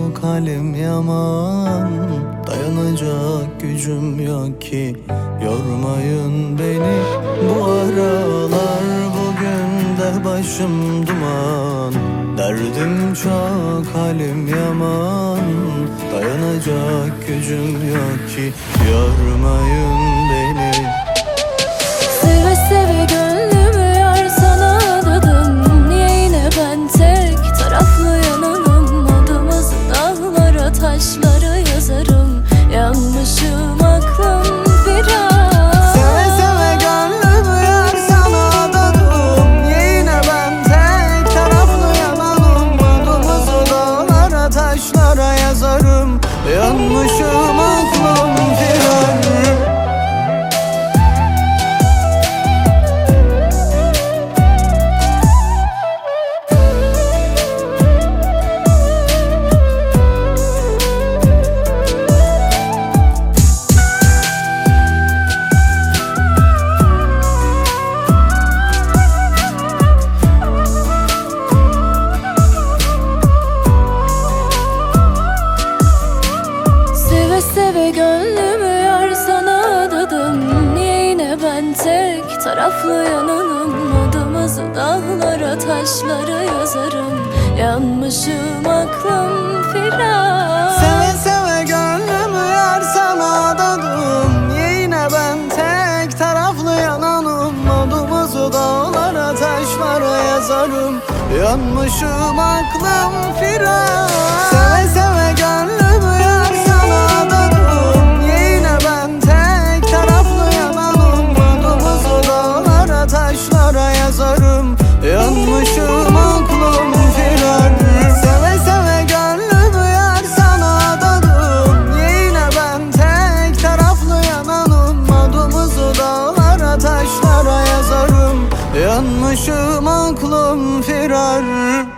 çok halim yaman. Dayanacak gücüm yok ki, yormayın beni. Bu aralar bugün de başım duman. Derdim çok halim yaman. Dayanacak gücüm yok ki, yormayın beni. Seve seve gönlümü yar sana adadım. Niye yine ben tek taraflı yananım? Adımızı dağlara taşlara yazarım. Yanmışım aklım biraz. Seve seve gönlümü yar sana adadım. Niye yine ben tek taraflı yananım? Adımızı dağlara taşlara yazarım. Yanmışım aklım firar. Seve gönlümü yar sana adadım. Niye yine ben tek taraflı yananım? Adımızı dağlara taşlara yazarım. Yanmışım aklım firar. Seve seve gönlümü yar sana adadım. Niye yine ben tek taraflı yananım? Adımızı dağlara taşlara yazarım. Yanmışım aklım firar. Seve seve gönlümü yar sana adadım. Niye yine ben tek taraflı yananım? Adımızı dağlara taşlara yazarım. Yanmışım aklım firar. Seve seve gönlümü yar sana adadım. Niye yine ben tek taraflı yananım? Adımızı dağlara taşlara yazarım. Yanmışım aklım firar.